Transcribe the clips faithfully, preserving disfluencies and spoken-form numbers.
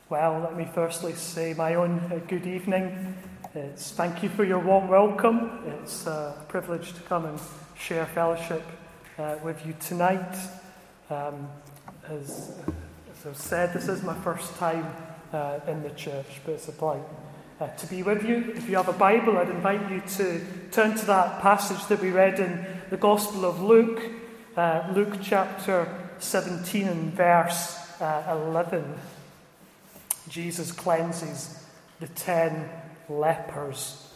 Well, let me firstly say my own uh, good evening. It's, thank you for your warm welcome. It's uh, a privilege to come and share fellowship uh, with you tonight. Um, as, as I've said, this is my first time uh, in the church, but it's a delight uh, to be with you. If you have a Bible, I'd invite you to turn to that passage that we read in the Gospel of Luke, uh, Luke chapter seventeen and verse uh, eleven. Jesus cleanses the ten lepers.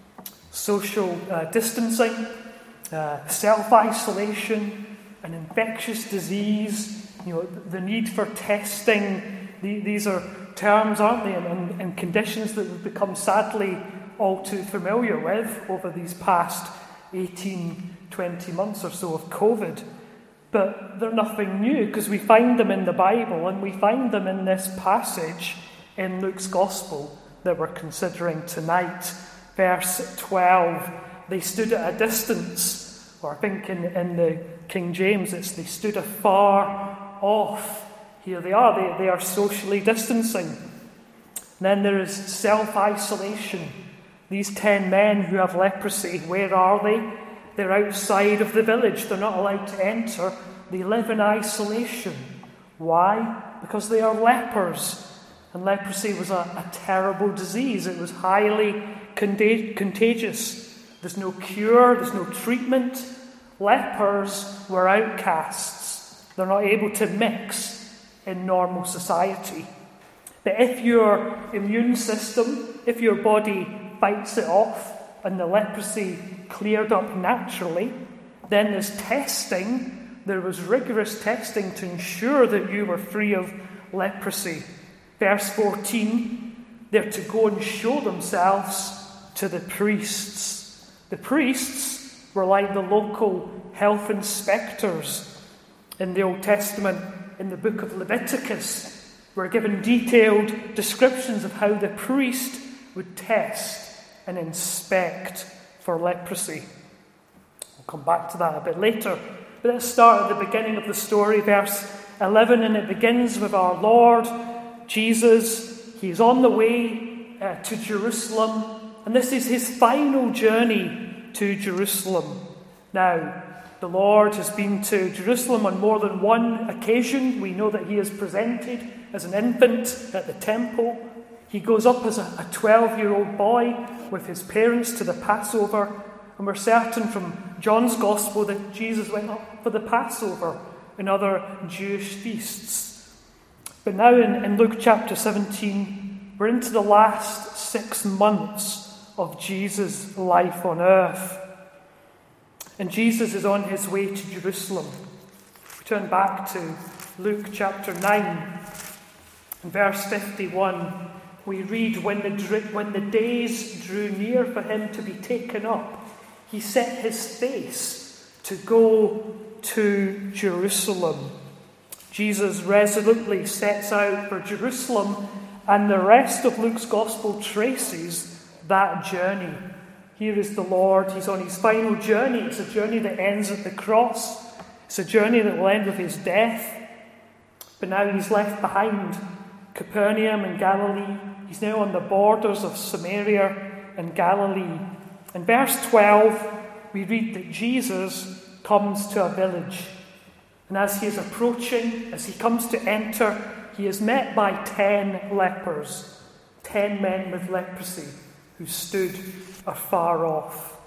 Social uh, distancing, uh, self-isolation, an infectious disease, you know, the need for testing. The, these are terms, aren't they, and, and, and conditions that we've become sadly all too familiar with over these past eighteen, twenty months or so of COVID. But they're nothing new because we find them in the Bible, and we find them in this passage in Luke's Gospel that we're considering tonight. Verse twelve, they stood at a distance, or I think in, in the King James it's they stood afar off. Here they are, they, they are socially distancing. And then there is self-isolation. These ten men who have leprosy, where are they? They're outside of the village. They're not allowed to enter. They live in isolation. Why? Because they are lepers. And leprosy was a, a terrible disease. It was highly contag- contagious. There's no cure. There's no treatment. Lepers were outcasts. They're not able to mix in normal society. But if your immune system, if your body fights it off and the leprosy cleared up naturally, then there's testing. There was rigorous testing to ensure that you were free of leprosy. Verse fourteen, they're to go and show themselves to the priests. The priests were like the local health inspectors. In the Old Testament, in the book of Leviticus, we're given detailed descriptions of how the priest would test and inspect for leprosy. We'll come back to that a bit later. But let's start at the beginning of the story, verse eleven, and it begins with our Lord Jesus. He's on the way uh, to Jerusalem, and this is his final journey to Jerusalem. Now, the Lord has been to Jerusalem on more than one occasion. We know that he is presented as an infant at the temple. He goes up as a twelve-year-old boy with his parents to the Passover, and we're certain from John's Gospel that Jesus went up for the Passover and other Jewish feasts. But now in, in Luke chapter seventeen, we're into the last six months of Jesus' life on earth. And Jesus is on his way to Jerusalem. We turn back to Luke chapter nine, and verse fifty-one. We read, when the, when the days drew near for him to be taken up, he set his face to go to Jerusalem. Jesus resolutely sets out for Jerusalem, and the rest of Luke's Gospel traces that journey. Here is the Lord. He's on his final journey. It's a journey that ends at the cross. It's a journey that will end with his death. But now he's left behind Capernaum and Galilee. He's now on the borders of Samaria and Galilee. In verse twelve, we read that Jesus comes to a village. And as he is approaching, as he comes to enter, he is met by ten lepers, ten men with leprosy who stood afar off.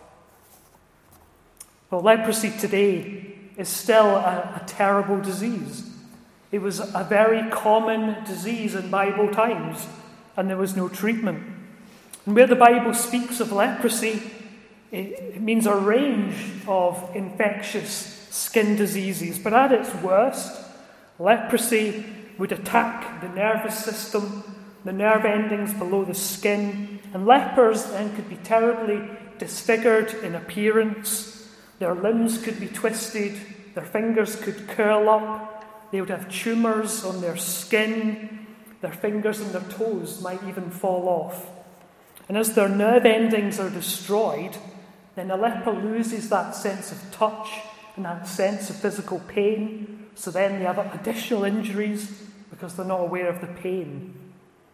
Well, leprosy today is still a, a terrible disease. It was a very common disease in Bible times, and there was no treatment. And where the Bible speaks of leprosy, it, it means a range of infectious skin diseases. But at its worst, leprosy would attack the nervous system, the nerve endings below the skin, and lepers then could be terribly disfigured in appearance. Their limbs could be twisted, their fingers could curl up, they would have tumours on their skin, their fingers and their toes might even fall off. And as their nerve endings are destroyed, then a leper loses that sense of touch and that sense of physical pain. So then they have additional injuries because they're not aware of the pain.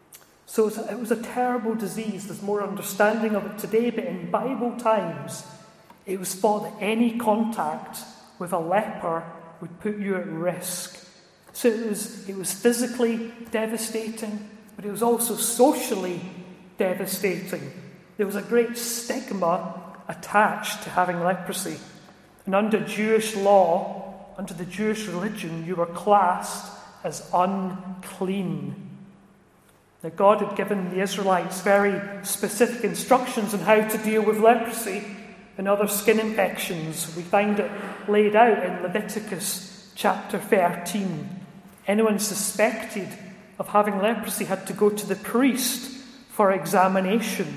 So it was, a, it was a terrible disease. There's more understanding of it today, but in Bible times, it was thought that any contact with a leper would put you at risk. So it was, it was physically devastating, but it was also socially devastating. There was a great stigma attached to having leprosy. And under Jewish law, under the Jewish religion, you were classed as unclean. Now, God had given the Israelites very specific instructions on how to deal with leprosy and other skin infections. We find it laid out in Leviticus chapter thirteen. Anyone suspected of having leprosy had to go to the priest for examination.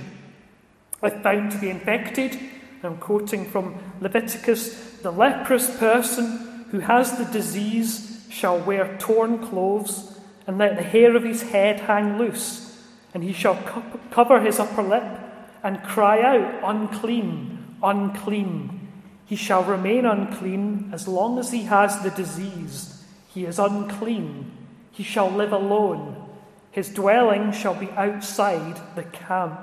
If found to be infected, I'm quoting from Leviticus, the leprous person who has the disease shall wear torn clothes and let the hair of his head hang loose, and he shall co- cover his upper lip and cry out, unclean, unclean. He shall remain unclean as long as he has the disease. He is unclean. He shall live alone. His dwelling shall be outside the camp.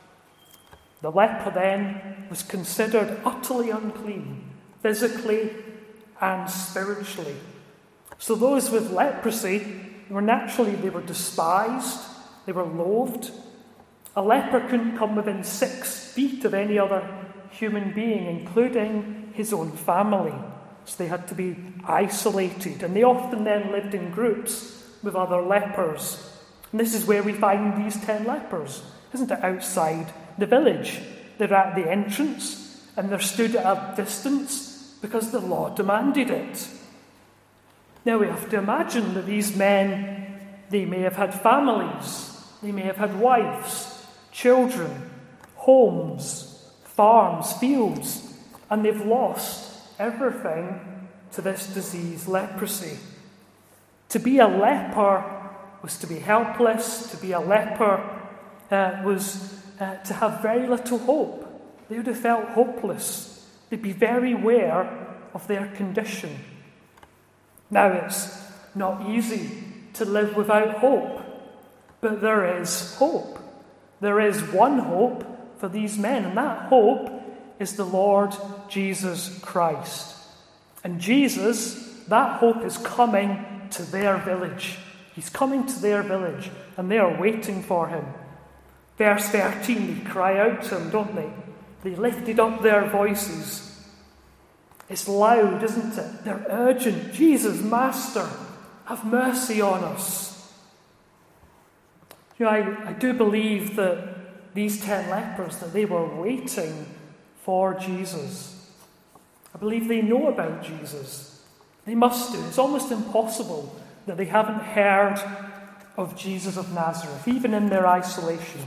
The leper then was considered utterly unclean, physically and spiritually. So those with leprosy were naturally, they were despised, they were loathed. A leper couldn't come within six feet of any other human being, including his own family. So they had to be isolated, and they often then lived in groups with other lepers. And this is where we find these ten lepers, isn't it? Outside the village. They're at the entrance, and they're stood at a distance because the law demanded it. Now we have to imagine that these men, they may have had families, they may have had wives, children, homes, farms, fields, and they've lost everything to this disease, leprosy. To be a leper was to be helpless. To be a leper uh, was uh, to have very little hope. They would have felt hopeless. They'd be very aware of their condition. Now, it's not easy to live without hope, but there is hope. There is one hope for these men, and that hope is the Lord Jesus Christ. And Jesus, that hope is coming to their village. He's coming to their village, and they are waiting for him. Verse thirteen, they cry out to him, don't they? They lifted up their voices. It's loud, isn't it? They're urgent. Jesus, Master, have mercy on us. You know, I, I do believe that these ten lepers, that they were waiting for Jesus. I believe they know about Jesus. They must do. It's almost impossible that they haven't heard of Jesus of Nazareth, even in their isolation.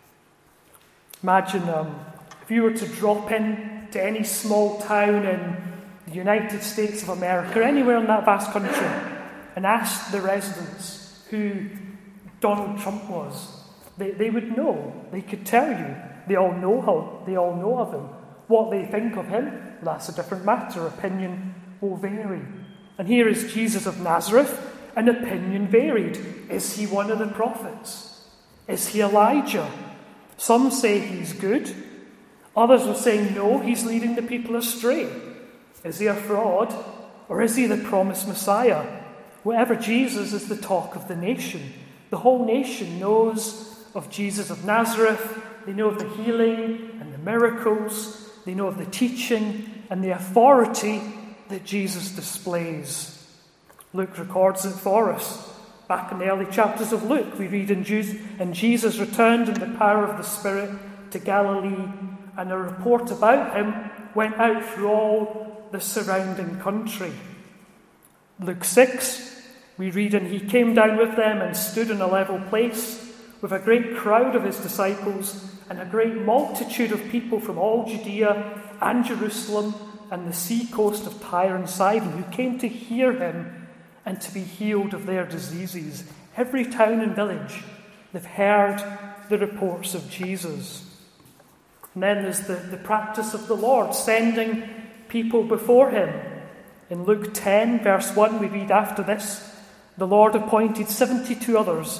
Imagine um, if you were to drop in to any small town in the United States of America, or anywhere in that vast country, and ask the residents who Donald Trump was. They, they would know. They could tell you. They all know how. They all know of him. What they think of him, that's a different matter. Opinion will vary. And here is Jesus of Nazareth, and opinion varied. Is he one of the prophets? Is he Elijah? Some say he's good. Others are saying, no, he's leading the people astray. Is he a fraud? Or is he the promised Messiah? Whatever Jesus is the talk of the nation. The whole nation knows of Jesus of Nazareth. They know of the healing and the miracles. They know of the teaching and the authority that Jesus displays. Luke records it for us. Back in the early chapters of Luke, we read, in Jesus returned in the power of the Spirit to Galilee, and a report about him went out through all the surrounding country. Luke six, we read, and he came down with them and stood in a level place with a great crowd of his disciples and a great multitude of people from all Judea and Jerusalem and the sea coast of Tyre and Sidon, who came to hear him and to be healed of their diseases. Every town and village, they've heard the reports of Jesus. And then there's the, the practice of the Lord, sending people before him. In Luke ten, verse one, we read, after this, the Lord appointed seventy-two others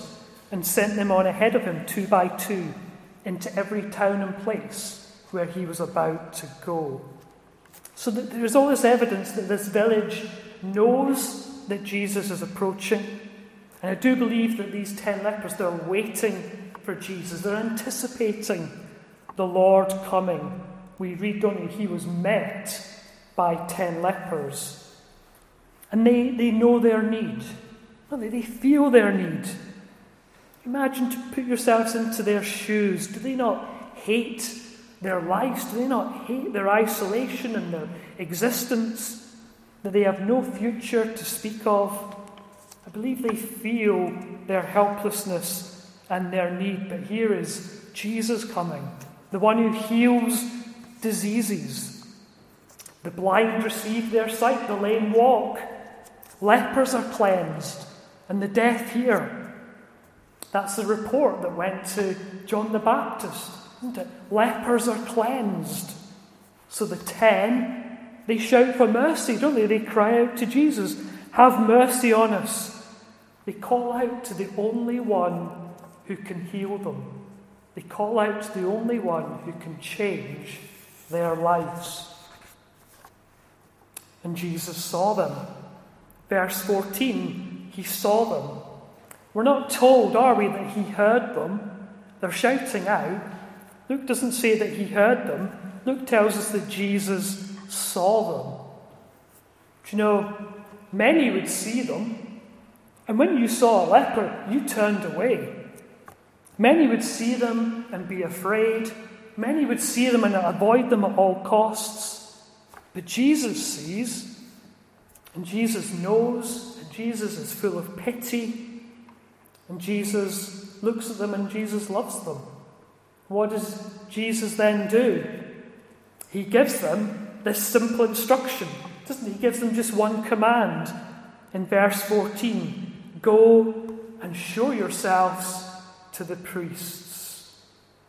and sent them on ahead of him two by two into every town and place where he was about to go. So that there's all this evidence that this village knows that Jesus is approaching. And I do believe that these ten lepers, they're waiting for Jesus. They're anticipating the Lord coming. We read, don't we, he was met by ten lepers. And they, they know their need. Don't they? They feel their need. Imagine to put yourselves into their shoes. Do they not hate their lives? Do they not hate their isolation and their existence? That they have no future to speak of? I believe they feel their helplessness and their need. But here is Jesus coming, the one who heals diseases. The blind receive their sight, the lame walk, lepers are cleansed, and the deaf hear. That's the report that went to John the Baptist, isn't it? Lepers are cleansed. So the ten, they shout for mercy, don't they? They cry out to Jesus, have mercy on us. They call out to the only one who can heal them. They call out to the only one who can change their lives. And Jesus saw them. Verse fourteen, he saw them. We're not told, are we, that he heard them. They're shouting out. Luke doesn't say that he heard them. Luke tells us that Jesus saw them. Do you know, many would see them, and when you saw a leper, you turned away. Many would see them and be afraid. Many would see them and avoid them at all costs. But Jesus sees, and Jesus knows, and Jesus is full of pity. And Jesus looks at them and Jesus loves them. What does Jesus then do? He gives them this simple instruction, doesn't he? He gives them just one command in verse fourteen. Go and show yourselves to the priests.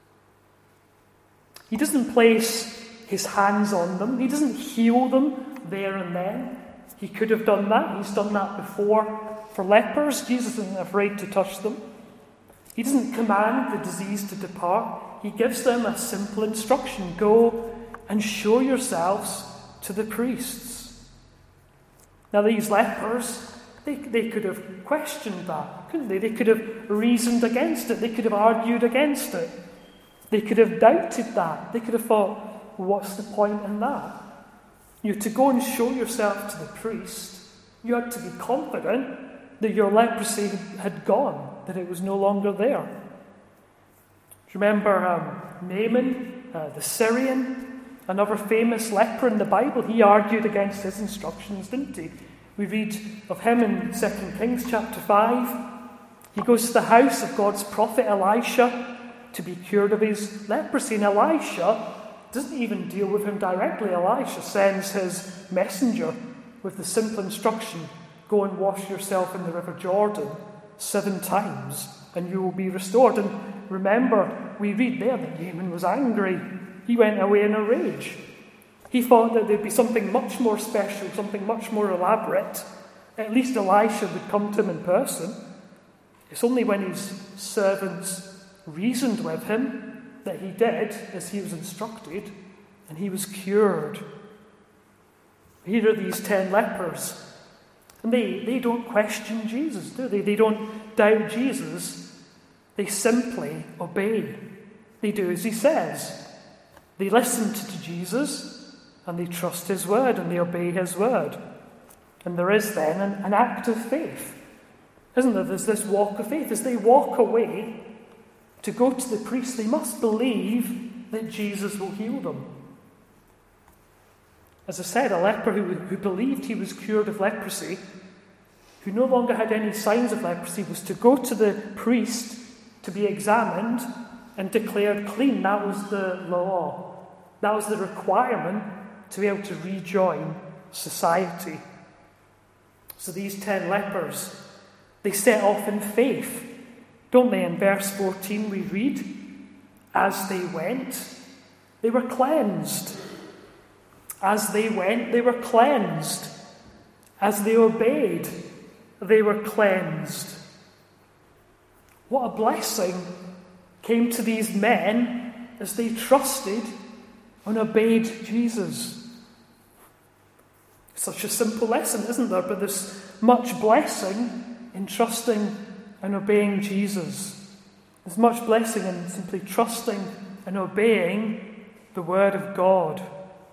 He doesn't place his hands on them. He doesn't heal them there and then. He could have done that. He's done that before. For lepers, Jesus isn't afraid to touch them. He doesn't command the disease to depart. He gives them a simple instruction. Go and show yourselves to the priests. Now these lepers, they, they could have questioned that, couldn't they? They could have reasoned against it. They could have argued against it. They could have doubted that. They could have thought, well, what's the point in that? You to go and show yourself to the priest, you had to be confident that your leprosy had gone, that it was no longer there. Do you remember um, Naaman, uh, the Syrian, another famous leper in the Bible? He argued against his instructions, didn't he? We read of him in Second Kings chapter five. He goes to the house of God's prophet Elisha to be cured of his leprosy. And Elisha doesn't even deal with him directly. Elisha sends his messenger with the simple instruction, go and wash yourself in the river Jordan seven times and you will be restored. And remember, we read there that Naaman was angry. He went away in a rage. He thought that there'd be something much more special, something much more elaborate. At least Elisha would come to him in person. It's only when his servants reasoned with him that he did as he was instructed, and he was cured. Here are these ten lepers. And they, they don't question Jesus, do they? They don't doubt Jesus. They simply obey. They do as he says. They listen to Jesus and they trust his word and they obey his word. And there is then an, an act of faith, isn't there? There's this walk of faith. As they walk away to go to the priest, they must believe that Jesus will heal them. As I said, a leper who, who believed he was cured of leprosy, who no longer had any signs of leprosy, was to go to the priest to be examined and declared clean. That was the law. That was the requirement to be able to rejoin society. So these ten lepers, they set off in faith, don't they? In verse fourteen we read, as they went, they were cleansed. As they went, they were cleansed. As they obeyed, they were cleansed. What a blessing came to these men as they trusted and obeyed Jesus. Such a simple lesson, isn't there? But there's much blessing in trusting and obeying Jesus. There's much blessing in simply trusting and obeying the Word of God.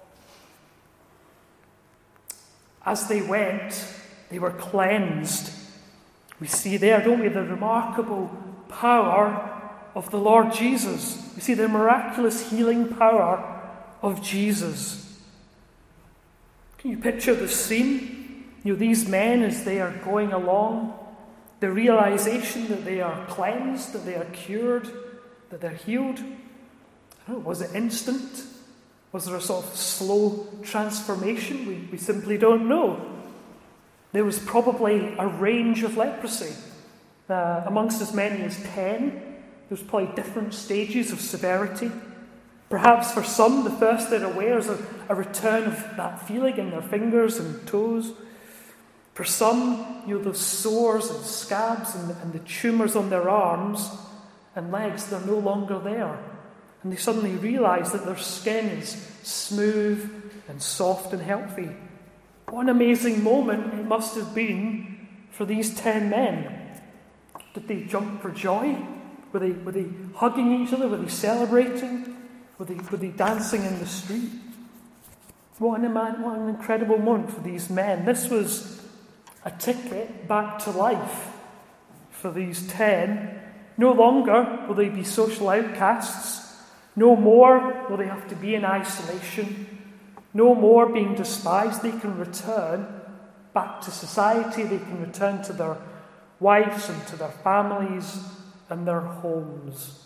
As they went, they were cleansed. We see there, don't we, the remarkable power of the Lord Jesus. We see the miraculous healing power of Jesus. Can you picture the scene? You know, these men, as they are going along, the realization that they are cleansed, that they are cured, that they're healed. I don't know, was it instant? Was there a sort of slow transformation? We, we simply don't know. There was probably a range of leprosy. Uh, amongst as many as ten, there was probably different stages of severity. Perhaps for some, the first they're aware is a, a return of that feeling in their fingers and toes. For some, you know, those sores and scabs and, and the tumours on their arms and legs, they're no longer there. And they suddenly realise that their skin is smooth and soft and healthy. What an amazing moment it must have been for these ten men. Did they jump for joy? Were they, were they hugging each other? Were they celebrating? Were they, were they dancing in the street? What an, what an incredible moment for these men. This was a ticket back to life for these ten. No longer will they be social outcasts. No more will they have to be in isolation. No more being despised. They can return back to society. They can return to their wives and to their families and their homes.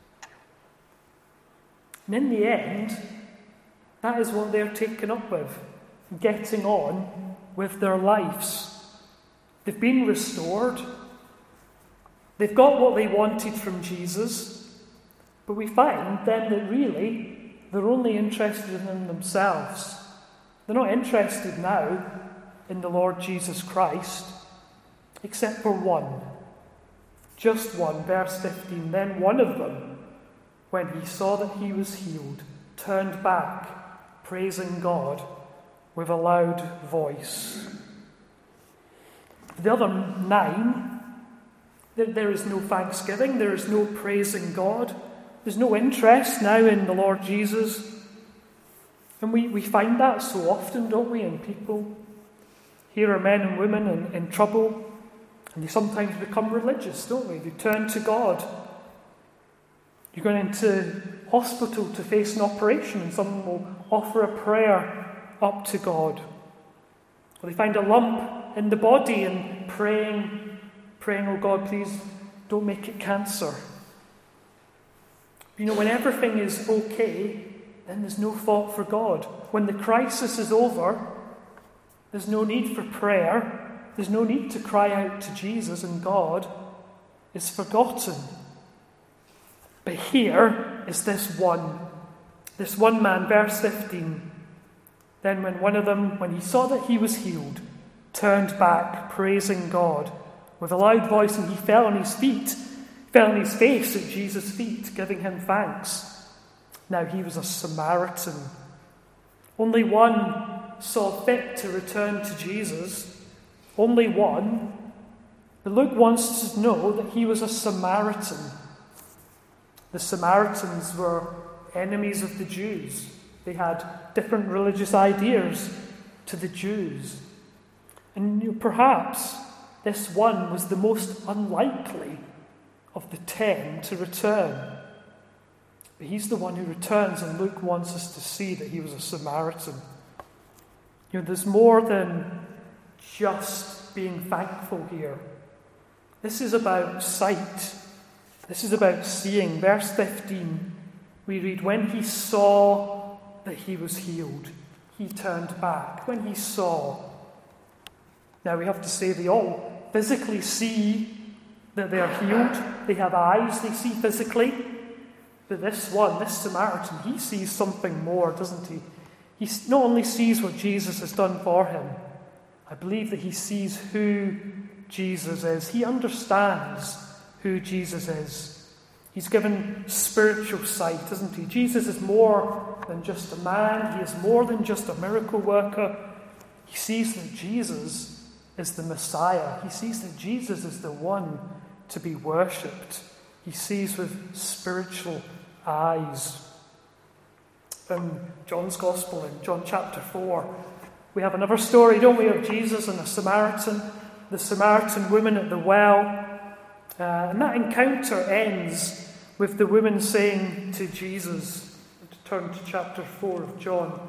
And in the end, that is what they're taken up with, getting on with their lives. They've been restored. They've got what they wanted from Jesus. But we find then that really they're only interested in themselves. They're not interested now in the Lord Jesus Christ, except for one. Just one, verse fifteen. Then one of them, when he saw that he was healed, turned back, praising God with a loud voice. The other nine, there is no thanksgiving, there is no praising God, there's no interest now in the Lord Jesus. And we, we find that so often, don't we, in people. Here are men and women in, in trouble, and they sometimes become religious, don't they? They turn to God. You're going into hospital to face an operation, and someone will offer a prayer up to God. Or they find a lump in the body and praying, praying, oh God, please don't make it cancer. You know, when everything is okay, then there's no thought for God. When the crisis is over, there's no need for prayer. There's no need to cry out to Jesus, and God is forgotten. But here is this one, this one man, verse fifteen. Then when one of them, when he saw that he was healed, turned back, praising God with a loud voice, and he fell on his feet, fell on his face at Jesus' feet, giving him thanks. Now he was a Samaritan. Only one saw fit to return to Jesus. Only one. But Luke wants us to know that he was a Samaritan. The Samaritans were enemies of the Jews. They had different religious ideas to the Jews. And you know, perhaps this one was the most unlikely of the ten to return. But he's the one who returns, and Luke wants us to see that he was a Samaritan. You know, there's more than just being thankful here. This is about sight. This is about seeing. Verse fifteen, we read, when he saw that he was healed, he turned back. When he saw. Now we have to say they all physically see that they are healed. They have eyes, they see physically. But this one, this Samaritan, he sees something more, doesn't he? He not only sees what Jesus has done for him, I believe that he sees who Jesus is. He understands who Jesus is. He's given spiritual sight, isn't he? Jesus is more than just a man. He is more than just a miracle worker. He sees that Jesus is the Messiah. He sees that Jesus is the one to be worshipped. He sees with spiritual eyes. In John's Gospel, in John chapter four, we have another story, don't we, of Jesus and a Samaritan, the Samaritan woman at the well. Uh, and that encounter ends with the woman saying to Jesus, to turn to chapter four of John,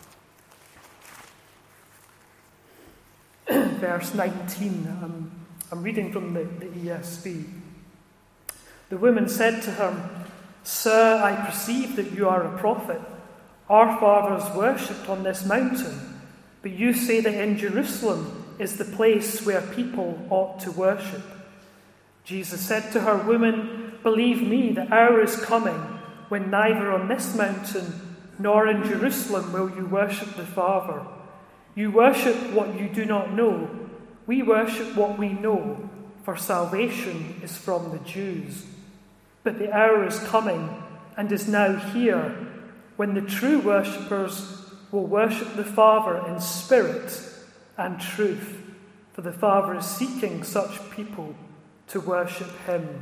verse nineteen. I'm, I'm reading from the, the E S V. The woman said to him, "Sir, I perceive that you are a prophet. Our fathers worshipped on this mountain, but you say that in Jerusalem is the place where people ought to worship." Jesus said to her, "Woman, believe me, the hour is coming when neither on this mountain nor in Jerusalem will you worship the Father. You worship what you do not know. We worship what we know, for salvation is from the Jews. But the hour is coming, and is now here, when the true worshippers will worship the Father in spirit and truth, for the Father is seeking such people to worship him."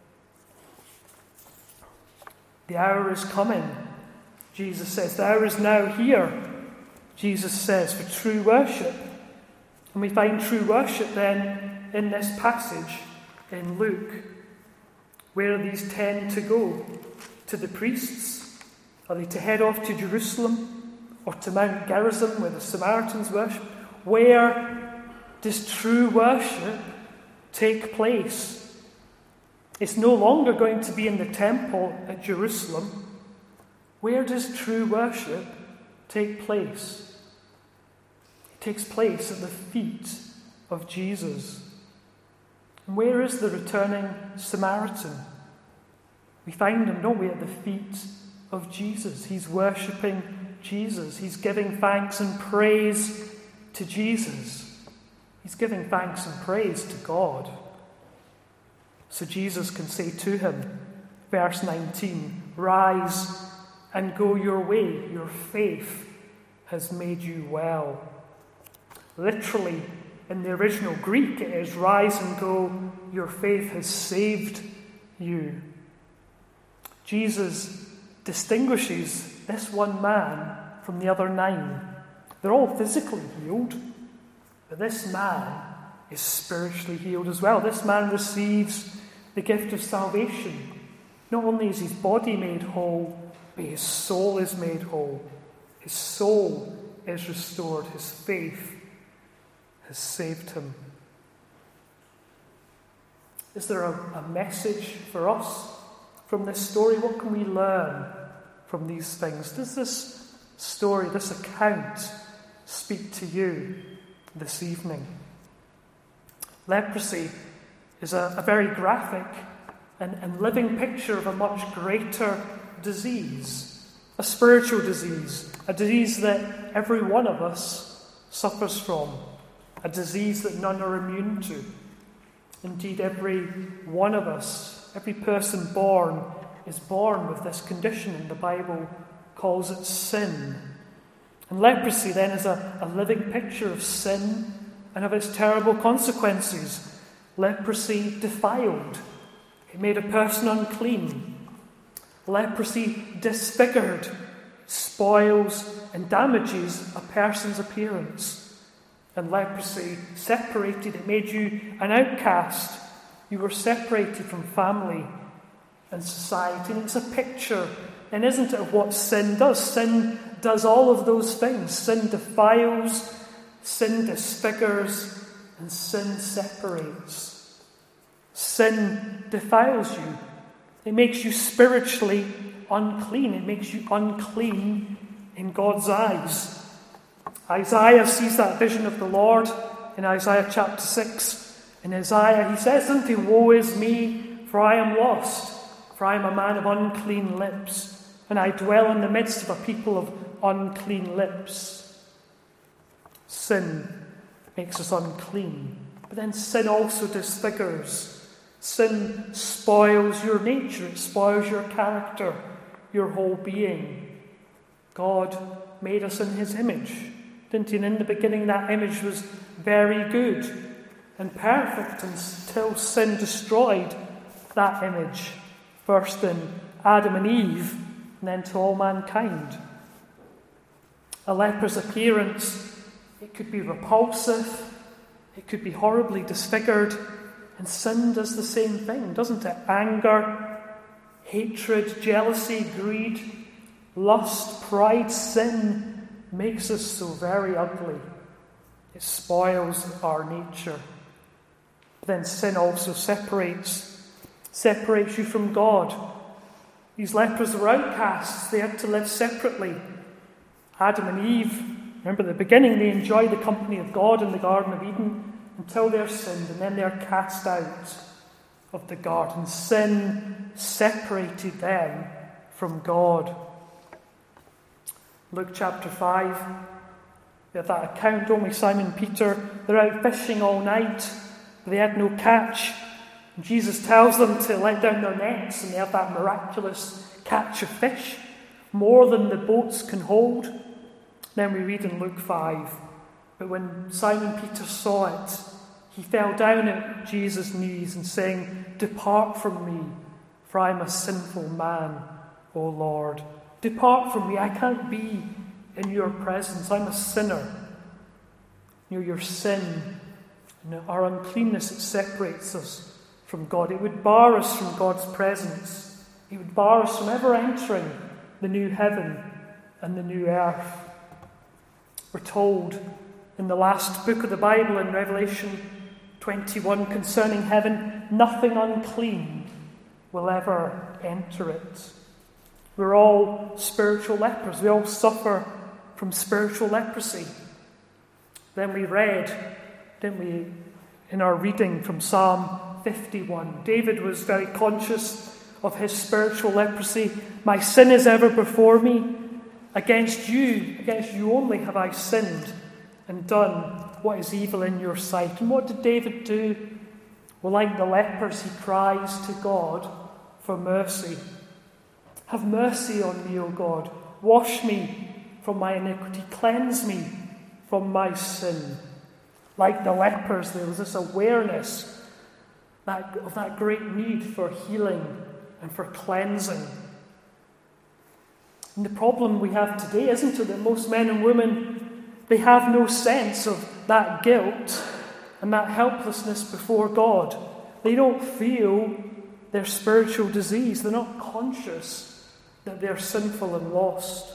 The hour is coming, Jesus says. The hour is now here, Jesus says, for true worship. And we find true worship then in this passage in Luke. Where are these ten to go? To the priests? Are they to head off to Jerusalem? Or to Mount Gerizim, where the Samaritans worship? Where does true worship take place? It's no longer going to be in the temple at Jerusalem. Where does true worship take place? It takes place at the feet of Jesus. And where is the returning Samaritan? We find him, don't we, at the feet of Jesus. He's worshipping Jesus. He's giving thanks and praise to Jesus. He's giving thanks and praise to God. So Jesus can say to him, verse nineteen, "Rise and go your way. Your faith has made you well." Literally, in the original Greek, it is, "Rise and go. Your faith has saved you." Jesus distinguishes this one man from the other nine. They're all physically healed, but this man is spiritually healed as well. This man receives the gift of salvation. Not only is his body made whole, but his soul is made whole. His soul is restored. His faith has saved him. Is there a, a message for us from this story? What can we learn from these things? Does this story, this account, speak to you this evening? Leprosy is a, a very graphic and, and living picture of a much greater disease, a spiritual disease, a disease that every one of us suffers from, a disease that none are immune to. Indeed, every one of us, every person born, is born with this condition, and the Bible calls it sin. And leprosy then is a, a living picture of sin and of its terrible consequences. Leprosy defiled. It made a person unclean. Leprosy disfigured, spoils and damages a person's appearance. And leprosy separated. It made you an outcast. You were separated from family and society. And it's a picture, and isn't it, of what sin does? Sin does all of those things. Sin defiles, sin disfigures, and sin separates. Sin defiles you. It makes you spiritually unclean. It makes you unclean in God's eyes. Isaiah sees that vision of the Lord in Isaiah chapter six. In Isaiah, he says, "Doesn't he, woe is me, for I am lost, for I am a man of unclean lips, and I dwell in the midst of a people of unclean lips." Sin makes us unclean, but then sin also disfigures. Sin spoils your nature, it spoils your character, your whole being. God made us in his image, didn't he? And in the beginning that image was very good and perfect until sin destroyed that image, first in Adam and Eve, and then to all mankind. A leper's appearance, it could be repulsive, it could be horribly disfigured, and sin does the same thing, doesn't it? Anger, hatred, jealousy, greed, lust, pride, sin makes us so very ugly. It spoils our nature. But then sin also separates, separates you from God. These lepers were outcasts. They had to live separately. Adam and Eve, remember at the beginning, they enjoyed the company of God in the Garden of Eden until they're sinned, and then they're cast out of the garden. Sin separated them from God. Luke chapter five, we have that account, only Simon Peter, they're out fishing all night, but they had no catch. And Jesus tells them to let down their nets, and they have that miraculous catch of fish, more than the boats can hold. Then we read in Luke five, but when Simon Peter saw it, he fell down at Jesus' knees and saying, "Depart from me, for I am a sinful man, O Lord. Depart from me, I can't be in your presence. I'm a sinner." You know, your sin and our uncleanness, it separates us from God. It would bar us from God's presence. It would bar us from ever entering the new heaven and the new earth. We're told in the last book of the Bible, in Revelation twenty-one, concerning heaven, nothing unclean will ever enter it. We're all spiritual lepers. We all suffer from spiritual leprosy. Then we read, didn't we, in our reading from Psalm fifty-one, David was very conscious of his spiritual leprosy. "My sin is ever before me. Against you, against you only have I sinned and done what is evil in your sight." And what did David do? Well, like the lepers, he cries to God for mercy. "Have mercy on me, O God. Wash me from my iniquity. Cleanse me from my sin." Like the lepers, there was this awareness that, of that great need for healing and for cleansing. And the problem we have today, isn't it, that most men and women, they have no sense of that guilt and that helplessness before God. They don't feel their spiritual disease. They're not conscious that they're sinful and lost.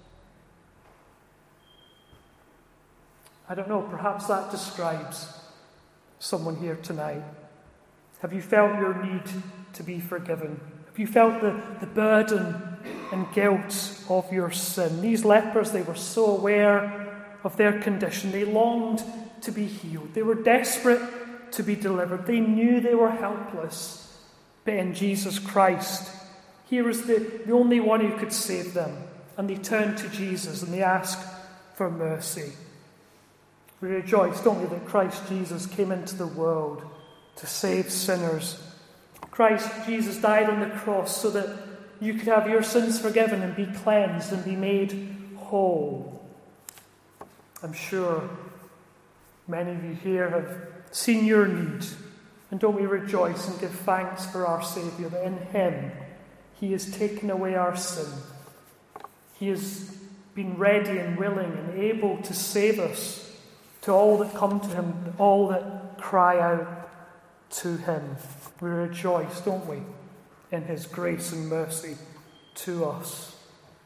I don't know, perhaps that describes someone here tonight. Have you felt your need to be forgiven? Have you felt the, the burden and guilt of your sin? These lepers, they were so aware of their condition. They longed to be healed. They were desperate to be delivered. They knew they were helpless. But in Jesus Christ, he was the, the only one who could save them. And they turned to Jesus and they asked for mercy. We rejoice, don't we, that Christ Jesus came into the world to save sinners. Christ Jesus died on the cross so that you could have your sins forgiven and be cleansed and be made whole. I'm sure many of you here have seen your need. And don't we rejoice and give thanks for our Saviour, that in him he has taken away our sin. He has been ready and willing and able to save us, to all that come to him, all that cry out to him. We rejoice, don't we, in his grace and mercy to us.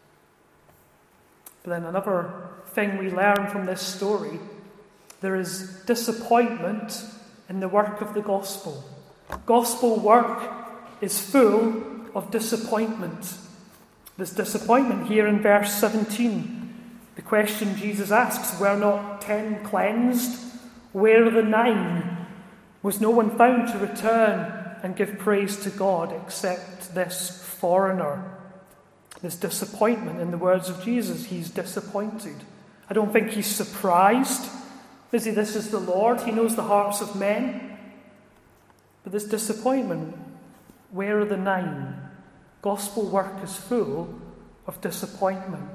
But then another thing we learn from this story, there is disappointment in the work of the gospel. Gospel work is full of disappointment. There's disappointment here in verse seventeen. The question Jesus asks, were not ten cleansed? Where are the nine? Was no one found to return and give praise to God except this foreigner? There's disappointment in the words of Jesus. He's disappointed. I don't think he's surprised. Is he? This is the Lord. He knows the hearts of men. But this disappointment, where are the nine? Gospel work is full of disappointment.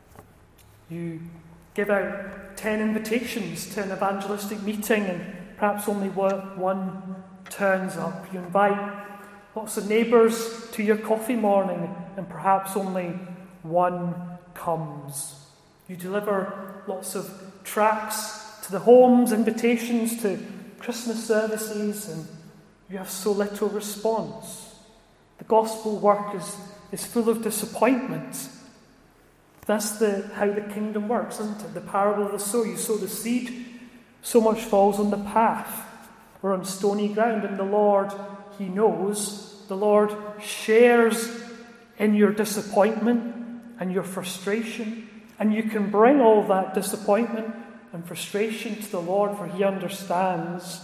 You give out ten invitations to an evangelistic meeting and perhaps only one turns up. You invite lots of neighbours to your coffee morning and perhaps only one comes. You deliver lots of tracts to the homes, invitations to Christmas services, and you have so little response. The gospel work is, is full of disappointment. That's the how the kingdom works, isn't it? The parable of the sower. You sow the seed, so much falls on the path or on stony ground, and the Lord, He knows, the Lord shares in your disappointment and your frustration, and you can bring all that disappointment and frustration to the Lord, for He understands.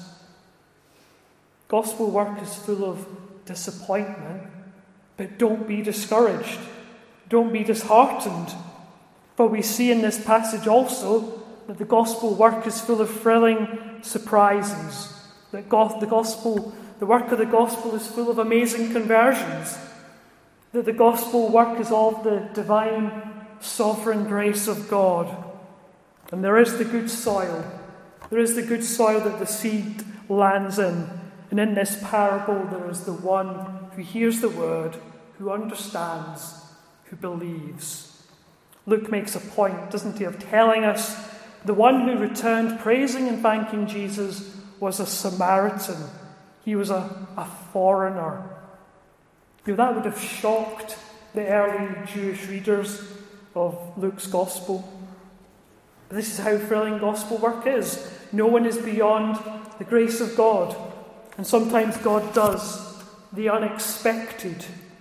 Gospel work is full of disappointment, but don't be discouraged. Don't be disheartened. For we see in this passage also that the gospel work is full of thrilling surprises. That God, the gospel, the work of the gospel is full of amazing conversions. That the gospel work is of the divine sovereign grace of God. And there is the good soil. There is the good soil that the seed lands in. And in this parable there is the one who hears the word, who understands, who believes. Luke makes a point, doesn't he, of telling us the one who returned praising and thanking Jesus was a Samaritan. He was a, a foreigner. You know, that would have shocked the early Jewish readers of Luke's gospel. But this is how thrilling gospel work is. No one is beyond the grace of God. And sometimes God does the unexpected.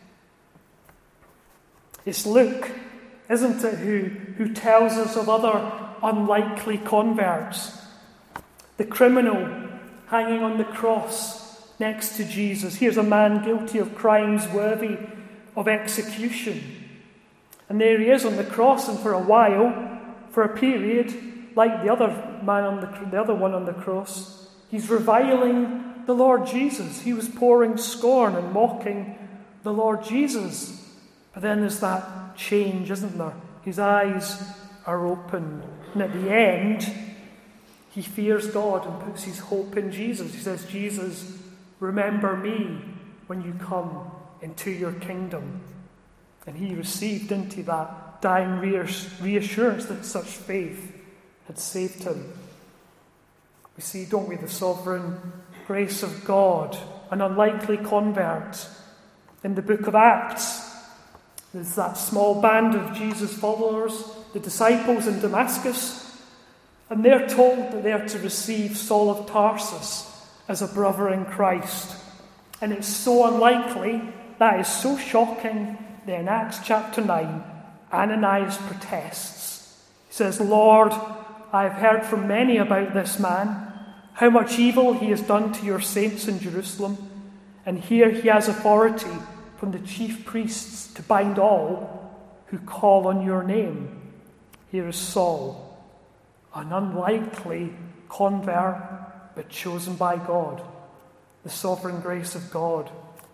It's Luke, isn't it, who, who tells us of other unlikely converts. The criminal hanging on the cross next to Jesus. Here's a man guilty of crimes worthy of execution. And there he is on the cross, and for a while, for a period, like the other man on the, the other one on the cross, he's reviling the Lord Jesus. He was pouring scorn and mocking the Lord Jesus. But then there's that change, isn't there? His eyes are opened. And at the end, he fears God and puts his hope in Jesus. He says, Jesus, remember me when you come into your kingdom. And he received into that dying reassurance that such faith had saved him. We see, don't we, the sovereign grace of God, an unlikely convert. In the book of Acts, there's that small band of Jesus' followers, the disciples in Damascus, and they're told that they're to receive Saul of Tarsus as a brother in Christ. And it's so unlikely, that is so shocking, that in Acts chapter nine, Ananias protests. He says, Lord, I have heard from many about this man, how much evil he has done to your saints in Jerusalem, and here he has authority from the chief priests to bind all who call on your name. Here is Saul, an unlikely convert, but chosen by God, the sovereign grace of God.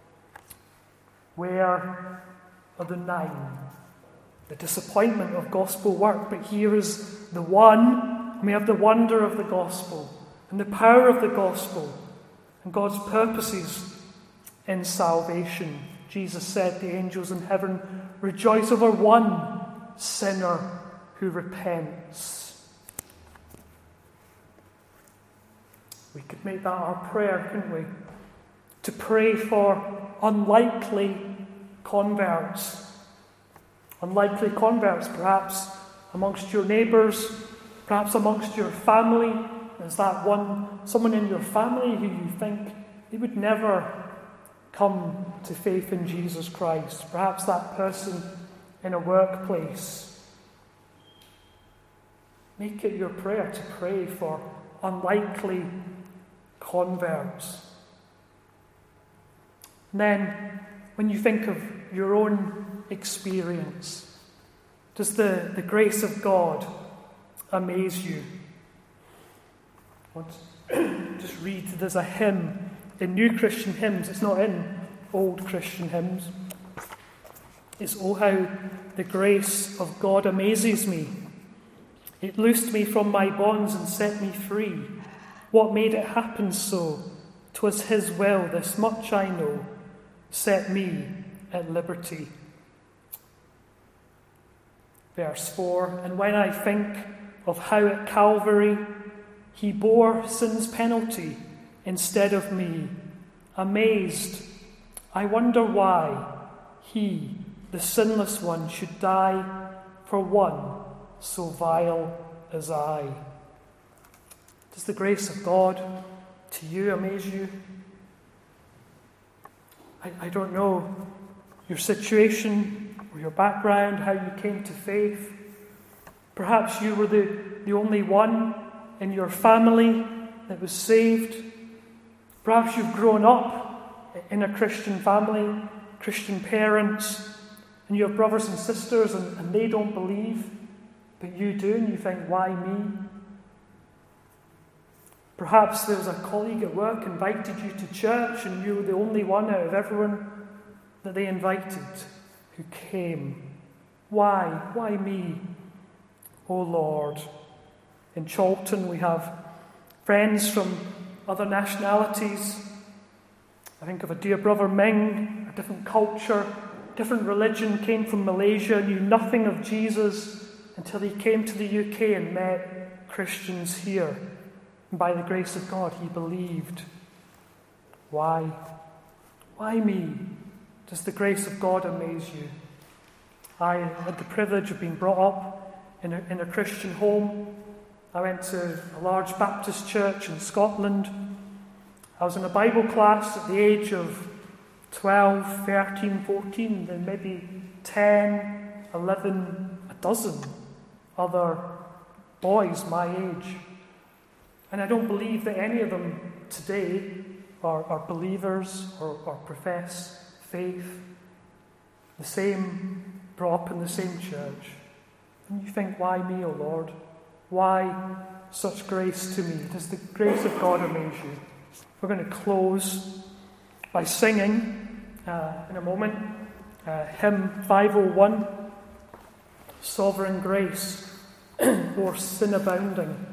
Where are the nine? The disappointment of gospel work, but here is the one. We have the wonder of the gospel and the power of the gospel and God's purposes in salvation. Jesus said, the angels in heaven rejoice over one sinner who repents. We could make that our prayer, couldn't we? To pray for unlikely converts. Unlikely converts, perhaps amongst your neighbours, perhaps amongst your family. There's that one, someone in your family who you think they would never come to faith in Jesus Christ. Perhaps that person in a workplace. Make it your prayer to pray for unlikely converts. And then, when you think of your own experience, does the, the grace of God amaze you? I want to just read, there's a hymn in new Christian hymns. It's not in old Christian hymns. It's, "Oh, how the grace of God amazes me. It loosed me from my bonds and set me free. What made it happen so? 'Twas his will, this much I know, set me at liberty." Verse four, "And when I think of how at Calvary he bore sin's penalty instead of me, amazed, I wonder why he, the sinless one, should die for one so vile as I." Does the grace of God to you amaze you? I, I don't know your situation or your background, how you came to faith. Perhaps you were the, the only one in your family that was saved. Perhaps you've grown up in a Christian family, Christian parents, and you have brothers and sisters and, and they don't believe, but you do, and you think, why me? Perhaps there was a colleague at work invited you to church and you were the only one out of everyone that they invited who came. Why? Why me? Oh Lord. In Chorlton we have friends from other nationalities. I think of a dear brother Ming, a different culture, different religion, came from Malaysia, knew nothing of Jesus until he came to the U K and met Christians here. And by the grace of God, he believed. Why? Why me? Does the grace of God amaze you? I had the privilege of being brought up in a, in a Christian home. I went to a large Baptist church in Scotland. I was in a Bible class at the age of twelve, thirteen, fourteen, then maybe ten, eleven, a dozen other boys my age. And I don't believe that any of them today are, are believers or, or profess faith. The same, brought up in the same church. And you think, why me, O Lord? Why such grace to me? Does the grace of God amaze you? We're going to close by singing uh, in a moment uh, hymn five oh one, Sovereign Grace, or Sin Abounding.